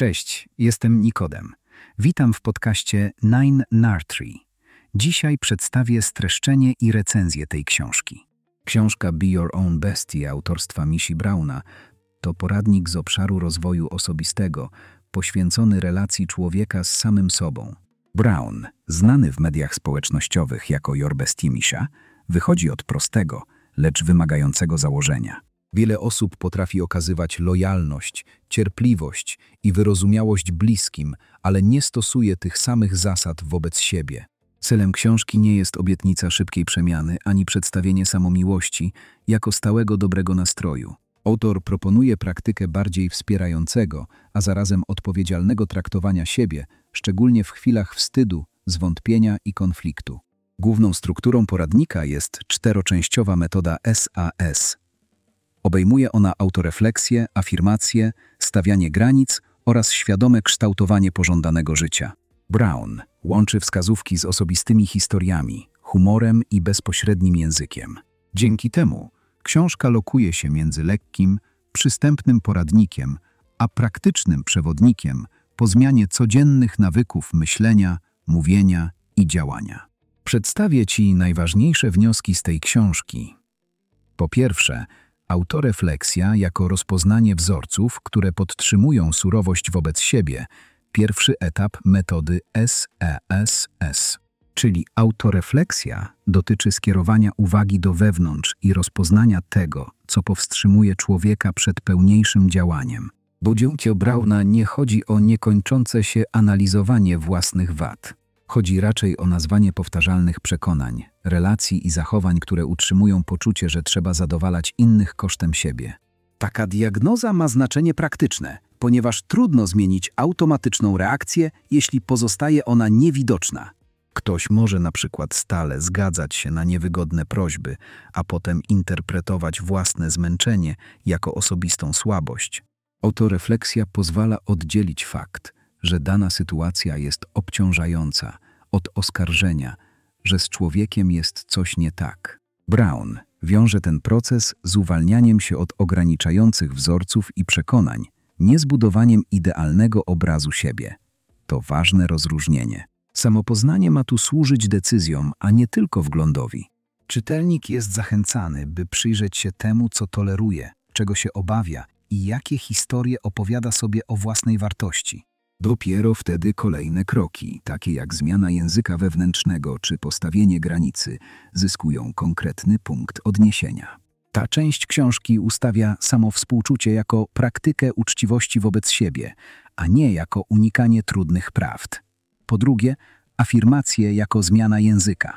Cześć, jestem Nikodem. Witam w podcaście Nine Nartree. Dzisiaj przedstawię streszczenie i recenzję tej książki. Książka Be Your Own Bestie autorstwa Mishi Browna to poradnik z obszaru rozwoju osobistego, poświęcony relacji człowieka z samym sobą. Brown, znany w mediach społecznościowych jako Your Bestie Misha, wychodzi od prostego, lecz wymagającego założenia. Wiele osób potrafi okazywać lojalność, cierpliwość i wyrozumiałość bliskim, ale nie stosuje tych samych zasad wobec siebie. Celem książki nie jest obietnica szybkiej przemiany, ani przedstawienie samomiłości jako stałego dobrego nastroju. Autor proponuje praktykę bardziej wspierającego, a zarazem odpowiedzialnego traktowania siebie, szczególnie w chwilach wstydu, zwątpienia i konfliktu. Główną strukturą poradnika jest czteroczęściowa metoda SAS. Obejmuje ona autorefleksję, afirmację, stawianie granic oraz świadome kształtowanie pożądanego życia. Brown łączy wskazówki z osobistymi historiami, humorem i bezpośrednim językiem. Dzięki temu książka lokuje się między lekkim, przystępnym poradnikiem, a praktycznym przewodnikiem po zmianie codziennych nawyków myślenia, mówienia i działania. Przedstawię Ci najważniejsze wnioski z tej książki. Po pierwsze, autorefleksja jako rozpoznanie wzorców, które podtrzymują surowość wobec siebie. Pierwszy etap metody SESS, czyli autorefleksja dotyczy skierowania uwagi do wewnątrz i rozpoznania tego, co powstrzymuje człowieka przed pełniejszym działaniem. Według Browna nie chodzi o niekończące się analizowanie własnych wad. Chodzi raczej o nazwanie powtarzalnych przekonań, relacji i zachowań, które utrzymują poczucie, że trzeba zadowalać innych kosztem siebie. Taka diagnoza ma znaczenie praktyczne, ponieważ trudno zmienić automatyczną reakcję, jeśli pozostaje ona niewidoczna. Ktoś może na przykład stale zgadzać się na niewygodne prośby, a potem interpretować własne zmęczenie jako osobistą słabość. Autorefleksja pozwala oddzielić fakt, że dana sytuacja jest obciążająca, od oskarżenia, że z człowiekiem jest coś nie tak. Brown wiąże ten proces z uwalnianiem się od ograniczających wzorców i przekonań, nie z budowaniem idealnego obrazu siebie. To ważne rozróżnienie. Samopoznanie ma tu służyć decyzjom, a nie tylko wglądowi. Czytelnik jest zachęcany, by przyjrzeć się temu, co toleruje, czego się obawia i jakie historie opowiada sobie o własnej wartości. Dopiero wtedy kolejne kroki, takie jak zmiana języka wewnętrznego czy postawienie granicy, zyskują konkretny punkt odniesienia. Ta część książki ustawia samowspółczucie jako praktykę uczciwości wobec siebie, a nie jako unikanie trudnych prawd. Po drugie, afirmacje jako zmiana języka.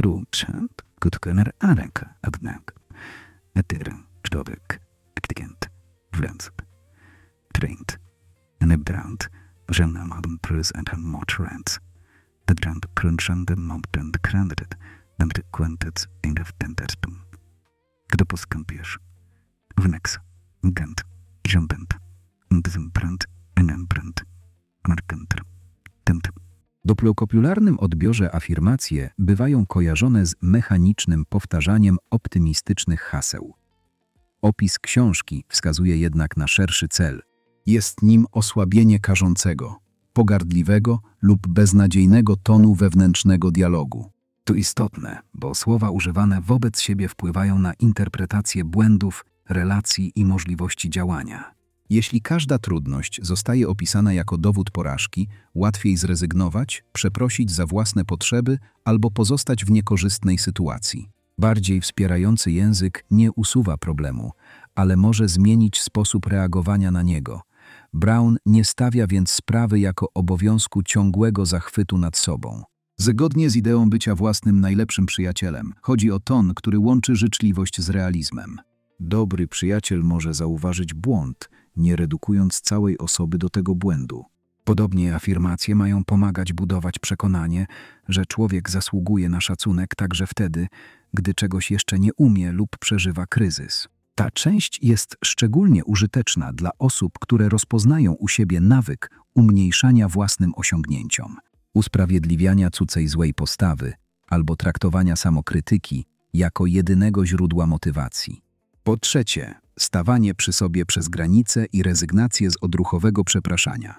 Gdy postępujesz, wnex, gent, ziąbent, dzympręt, enempręt, markentr, tent. W doplokopularnym odbiorze afirmacje bywają kojarzone z mechanicznym powtarzaniem optymistycznych haseł. Opis książki wskazuje jednak na szerszy cel. Jest nim osłabienie karzącego, pogardliwego lub beznadziejnego tonu wewnętrznego dialogu. To istotne, bo słowa używane wobec siebie wpływają na interpretację błędów, relacji i możliwości działania. Jeśli każda trudność zostaje opisana jako dowód porażki, łatwiej zrezygnować, przeprosić za własne potrzeby albo pozostać w niekorzystnej sytuacji. Bardziej wspierający język nie usuwa problemu, ale może zmienić sposób reagowania na niego. Brown nie stawia więc sprawy jako obowiązku ciągłego zachwytu nad sobą. Zgodnie z ideą bycia własnym najlepszym przyjacielem, chodzi o ton, który łączy życzliwość z realizmem. Dobry przyjaciel może zauważyć błąd, nie redukując całej osoby do tego błędu. Podobnie afirmacje mają pomagać budować przekonanie, że człowiek zasługuje na szacunek także wtedy, gdy czegoś jeszcze nie umie lub przeżywa kryzys. Ta część jest szczególnie użyteczna dla osób, które rozpoznają u siebie nawyk umniejszania własnym osiągnięciom, usprawiedliwiania cudzej złej postawy albo traktowania samokrytyki jako jedynego źródła motywacji. Po trzecie, stawanie przy sobie przez granice i rezygnację z odruchowego przepraszania.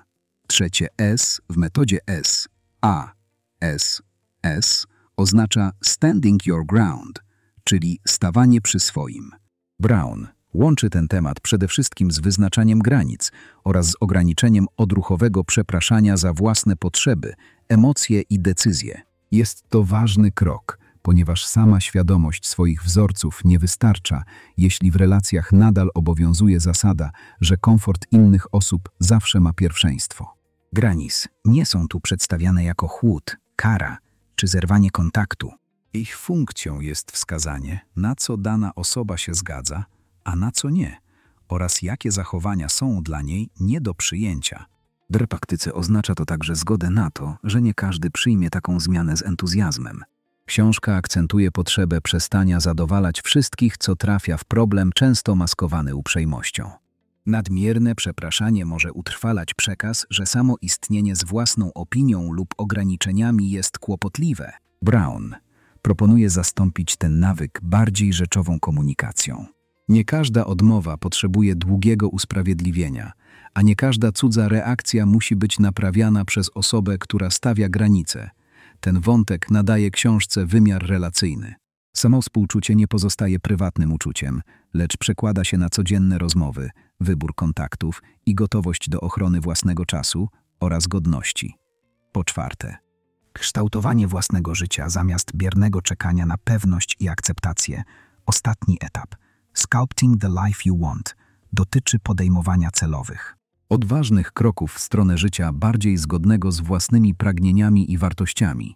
Trzecie S w metodzie S, A, S, S oznacza standing your ground, czyli stawanie przy swoim. Brown łączy ten temat przede wszystkim z wyznaczaniem granic oraz z ograniczeniem odruchowego przepraszania za własne potrzeby, emocje i decyzje. Jest to ważny krok, ponieważ sama świadomość swoich wzorców nie wystarcza, jeśli w relacjach nadal obowiązuje zasada, że komfort innych osób zawsze ma pierwszeństwo. Granice nie są tu przedstawiane jako chłód, kara czy zerwanie kontaktu. Ich funkcją jest wskazanie, na co dana osoba się zgadza, a na co nie, oraz jakie zachowania są dla niej nie do przyjęcia. W praktyce oznacza to także zgodę na to, że nie każdy przyjmie taką zmianę z entuzjazmem. Książka akcentuje potrzebę przestania zadowalać wszystkich, co trafia w problem często maskowany uprzejmością. Nadmierne przepraszanie może utrwalać przekaz, że samo istnienie z własną opinią lub ograniczeniami jest kłopotliwe. Brown proponuje zastąpić ten nawyk bardziej rzeczową komunikacją. Nie każda odmowa potrzebuje długiego usprawiedliwienia, a nie każda cudza reakcja musi być naprawiana przez osobę, która stawia granice. Ten wątek nadaje książce wymiar relacyjny. Samo współczucie nie pozostaje prywatnym uczuciem, lecz przekłada się na codzienne rozmowy, wybór kontaktów i gotowość do ochrony własnego czasu oraz godności. Po czwarte, kształtowanie własnego życia zamiast biernego czekania na pewność i akceptację. Ostatni etap, Sculpting the Life You Want, dotyczy podejmowania celowych, odważnych kroków w stronę życia bardziej zgodnego z własnymi pragnieniami i wartościami.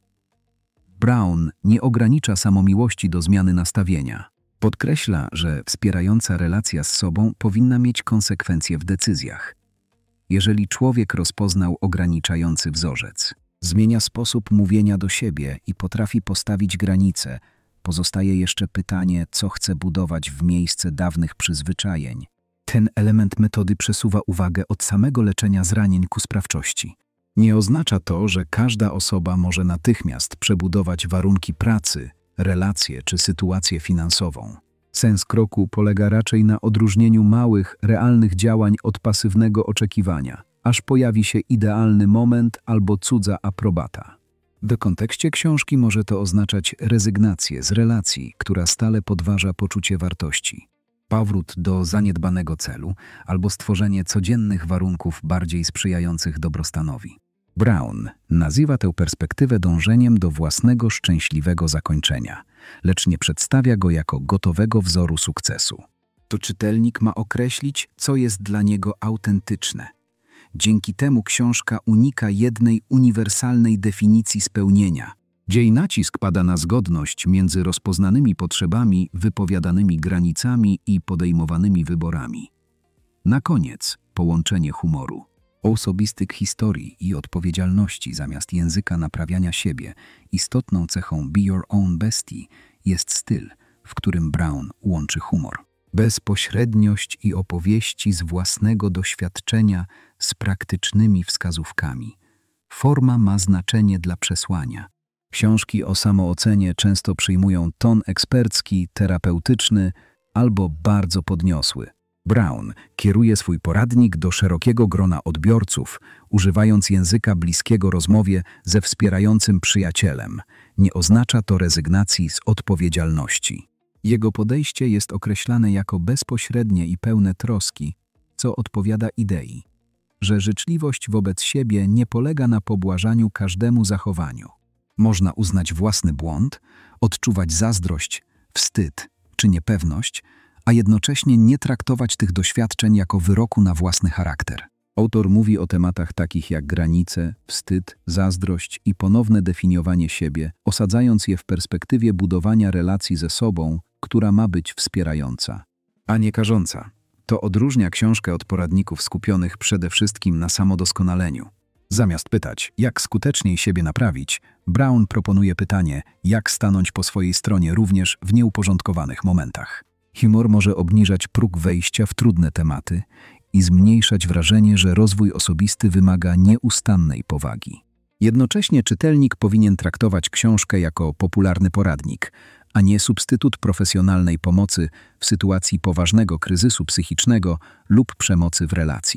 Brown nie ogranicza samomiłości do zmiany nastawienia. Podkreśla, że wspierająca relacja z sobą powinna mieć konsekwencje w decyzjach. Jeżeli człowiek rozpoznał ograniczający wzorzec, zmienia sposób mówienia do siebie i potrafi postawić granice, pozostaje jeszcze pytanie, co chce budować w miejsce dawnych przyzwyczajeń. Ten element metody przesuwa uwagę od samego leczenia zranień ku sprawczości. Nie oznacza to, że każda osoba może natychmiast przebudować warunki pracy, relacje czy sytuację finansową. Sens kroku polega raczej na odróżnieniu małych, realnych działań od pasywnego oczekiwania, aż pojawi się idealny moment albo cudza aprobata. W kontekście książki może to oznaczać rezygnację z relacji, która stale podważa poczucie wartości, powrót do zaniedbanego celu albo stworzenie codziennych warunków bardziej sprzyjających dobrostanowi. Brown nazywa tę perspektywę dążeniem do własnego szczęśliwego zakończenia, lecz nie przedstawia go jako gotowego wzoru sukcesu. To czytelnik ma określić, co jest dla niego autentyczne. Dzięki temu książka unika jednej uniwersalnej definicji spełnienia. Jej nacisk pada na zgodność między rozpoznanymi potrzebami, wypowiadanymi granicami i podejmowanymi wyborami. Na koniec połączenie humoru, osobistych historii i odpowiedzialności zamiast języka naprawiania siebie. Istotną cechą Be Your Own Bestie jest styl, w którym Brown łączy humor, bezpośredniość i opowieści z własnego doświadczenia z praktycznymi wskazówkami. Forma ma znaczenie dla przesłania. Książki o samoocenie często przyjmują ton ekspercki, terapeutyczny albo bardzo podniosły. Brown kieruje swój poradnik do szerokiego grona odbiorców, używając języka bliskiego rozmowie ze wspierającym przyjacielem. Nie oznacza to rezygnacji z odpowiedzialności. Jego podejście jest określane jako bezpośrednie i pełne troski, co odpowiada idei, że życzliwość wobec siebie nie polega na pobłażaniu każdemu zachowaniu. Można uznać własny błąd, odczuwać zazdrość, wstyd czy niepewność, a jednocześnie nie traktować tych doświadczeń jako wyroku na własny charakter. Autor mówi o tematach takich jak granice, wstyd, zazdrość i ponowne definiowanie siebie, osadzając je w perspektywie budowania relacji ze sobą, która ma być wspierająca, a nie karząca. To odróżnia książkę od poradników skupionych przede wszystkim na samodoskonaleniu. Zamiast pytać, jak skuteczniej siebie naprawić, Brown proponuje pytanie, jak stanąć po swojej stronie również w nieuporządkowanych momentach. Humor może obniżać próg wejścia w trudne tematy i zmniejszać wrażenie, że rozwój osobisty wymaga nieustannej powagi. Jednocześnie czytelnik powinien traktować książkę jako popularny poradnik, a nie substytut profesjonalnej pomocy w sytuacji poważnego kryzysu psychicznego lub przemocy w relacji.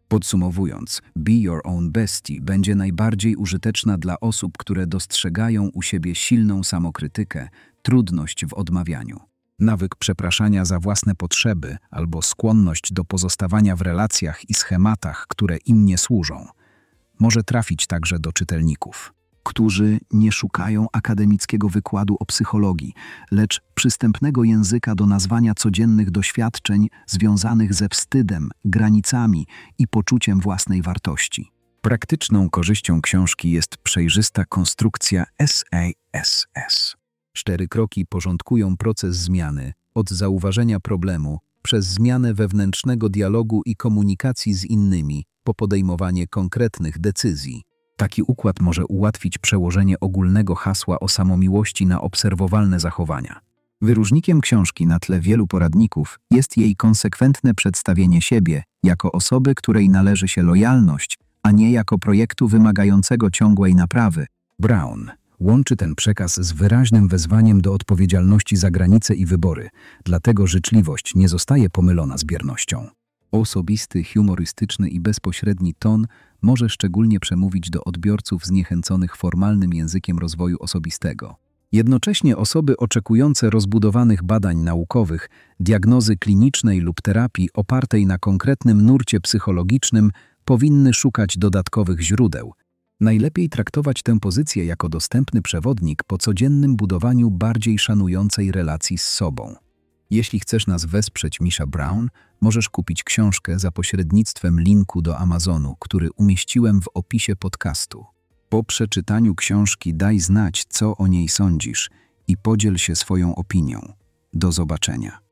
Podsumowując, Be Your Own Bestie będzie najbardziej użyteczna dla osób, które dostrzegają u siebie silną samokrytykę, trudność w odmawianiu, nawyk przepraszania za własne potrzeby albo skłonność do pozostawania w relacjach i schematach, które im nie służą. Może trafić także do czytelników, którzy nie szukają akademickiego wykładu o psychologii, lecz przystępnego języka do nazwania codziennych doświadczeń związanych ze wstydem, granicami i poczuciem własnej wartości. Praktyczną korzyścią książki jest przejrzysta konstrukcja SASS. 4 kroki porządkują proces zmiany, od zauważenia problemu, przez zmianę wewnętrznego dialogu i komunikacji z innymi, po podejmowanie konkretnych decyzji. Taki układ może ułatwić przełożenie ogólnego hasła o samomiłości na obserwowalne zachowania. Wyróżnikiem książki na tle wielu poradników jest jej konsekwentne przedstawienie siebie jako osoby, której należy się lojalność, a nie jako projektu wymagającego ciągłej naprawy. Brown łączy ten przekaz z wyraźnym wezwaniem do odpowiedzialności za granice i wybory, dlatego życzliwość nie zostaje pomylona z biernością. Osobisty, humorystyczny i bezpośredni ton może szczególnie przemówić do odbiorców zniechęconych formalnym językiem rozwoju osobistego. Jednocześnie osoby oczekujące rozbudowanych badań naukowych, diagnozy klinicznej lub terapii opartej na konkretnym nurcie psychologicznym powinny szukać dodatkowych źródeł. Najlepiej traktować tę pozycję jako dostępny przewodnik po codziennym budowaniu bardziej szanującej relacji z sobą. Jeśli chcesz nas wesprzeć, Misha Brown, możesz kupić książkę za pośrednictwem linku do Amazonu, który umieściłem w opisie podcastu. Po przeczytaniu książki daj znać, co o niej sądzisz i podziel się swoją opinią. Do zobaczenia.